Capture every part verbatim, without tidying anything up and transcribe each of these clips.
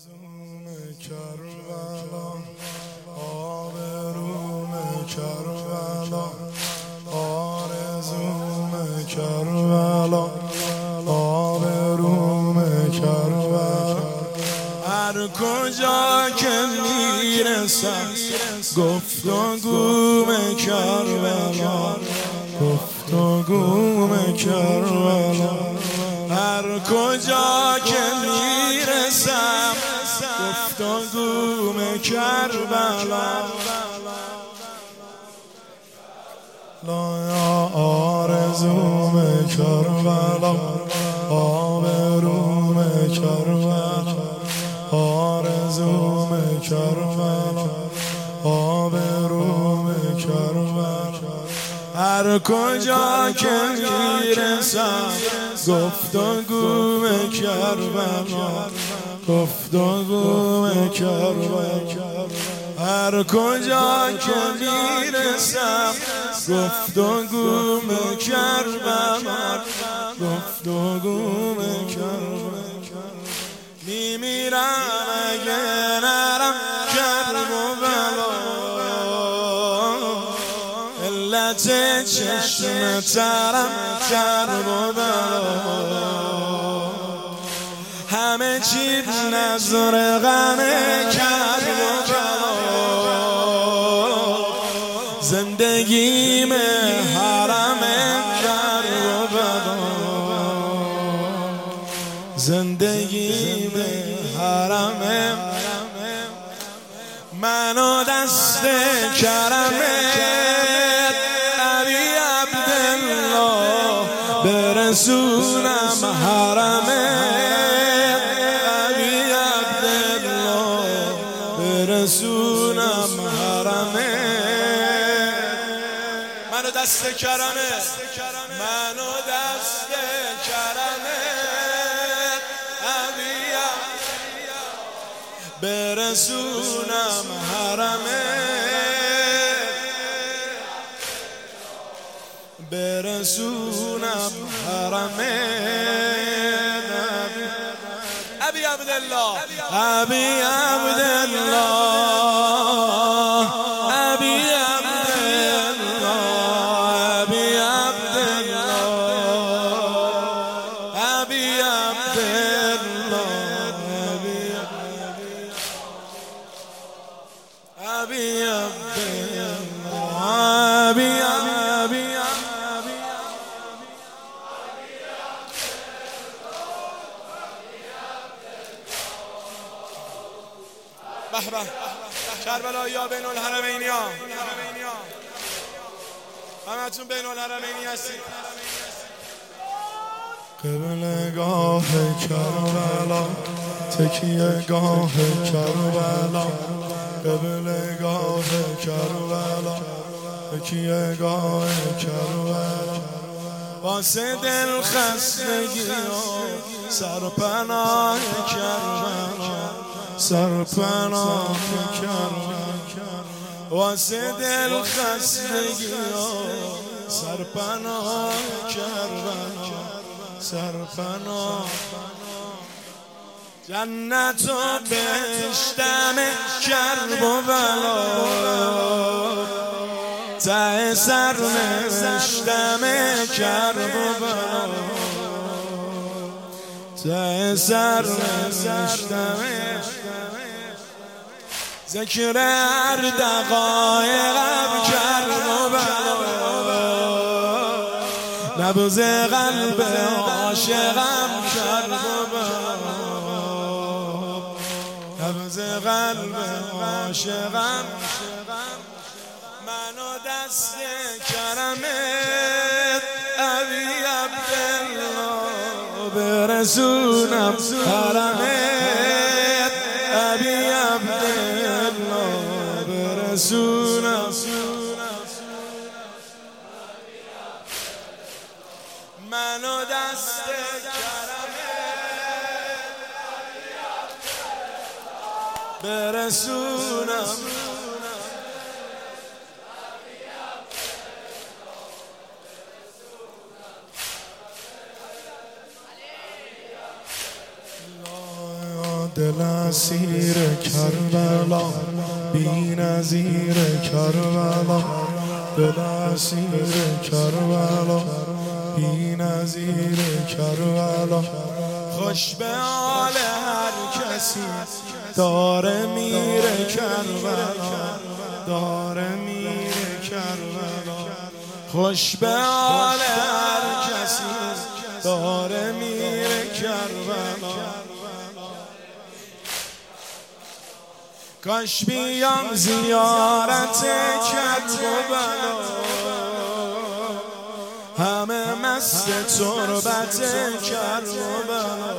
آرزوم کربلا، آبروم کربلا، آرزوم کربلا، آبروم کربلا. هر کجا که میرسم گفتگوم کربلا، گفتگوم کربلا. هر کجا که میرسم گفتگوم کربلا. لا آرزوم کربلا، آبروم کربلا، آرزوم کربلا، آبروم کربلا. هر کجا که میرسم گفتگوم کربلا، گفتگوم کربلا. هر کجا که میرسم گفتگوم کربلا، گفتگوم کربلا. میمیرم اگه نرم کربلا، علت چشم ترم کربلا. همه چی نظر غم کربلا، زندگیم حرم کربلا، زندگیم حرم. منو دست کرمت علی عبدالله برسونم حرمت، علی عبدالله برسونم حرمت. منو دست کرمت، منو دست کرمت برسونم حرمت، برسونم حرمت. ابی عبدالله، ابی عبدالله، ابی عبدالله، ابی عبدالله، ابی عبدالله، ابی عبدالله، ابی ابی به به کربلا یا بین الحرمینی ها، همتون بین الحرمینی هستید. قبلگاه کربلا، تکیه گاه کربلا، قبلگاه کربلا، تکیه گاه کربلا. واسه دل خستگی و سرپناه کربلا، سرپناه کربلا. واسه دل خستگی و سرپناه کربلا، سرپناه. جنت و بهشتم کربلا، ته سر نوشتم کربلا، ته سر نوشتم. ذکر هر دقایقم کربلا، نبض قلب عاشقم کربلا، نبض قلب عاشقم. منو دست کرمت ابی عبدالله برسونم حرمت، ابی عبدالله برسونم. منو دست کرمت برسونم. دل اسیر کربلا بی نظیر کربلا دل اسیر کربلا بی نظیر کربلا خوش به حال هر کسی داره میره کربلا داره میره کربلا خوش به حال هر کسی داره میره کربلا کاش بیام زیارت کربلا همه مست تربت کربلا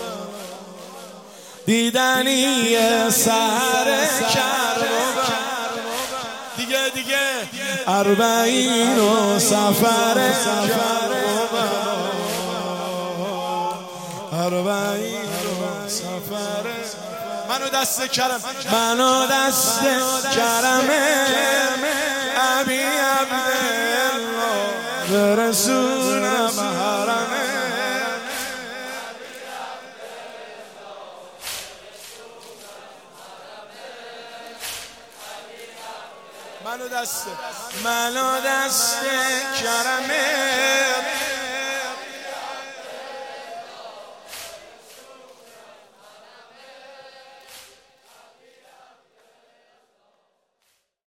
دیدنی سحر کربلا دیگه دیگه اربعین و سفر کربلا اربعین و سفر منو دست کرم منو دست کرم ابی عبدالله برسونم حرمه منو دست منو دست کرم